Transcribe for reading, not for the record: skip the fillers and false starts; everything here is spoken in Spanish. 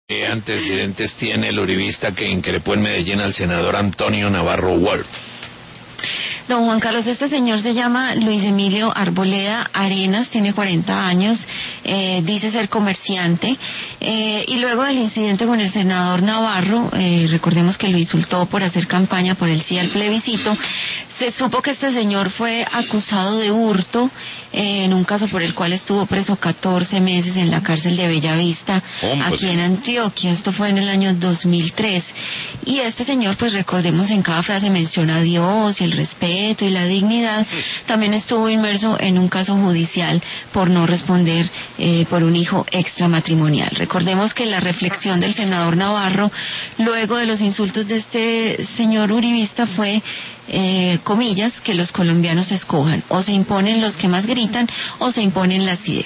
¿Qué antecedentes tiene el uribista que increpó en Medellín al senador Antonio Navarro Wolf? Don Juan Carlos, este señor se llama Luis Emilio Arboleda Arenas, tiene 40 años, dice ser comerciante, y luego del incidente con el senador Navarro, recordemos que lo insultó por hacer campaña por el sí al plebiscito, se supo que este señor fue acusado de hurto en un caso por el cual estuvo preso 14 meses en la cárcel de Bellavista, aquí en Antioquia. Esto fue en el año 2003. Y este señor, pues recordemos, en cada frase menciona a Dios y el respeto y la dignidad. También estuvo inmerso en un caso judicial por no responder por un hijo extramatrimonial. Recordemos que la reflexión del senador Navarro, luego de los insultos de este señor uribista, fue comillas, que los colombianos escojan, o se imponen los que más gritan o se imponen las ideas.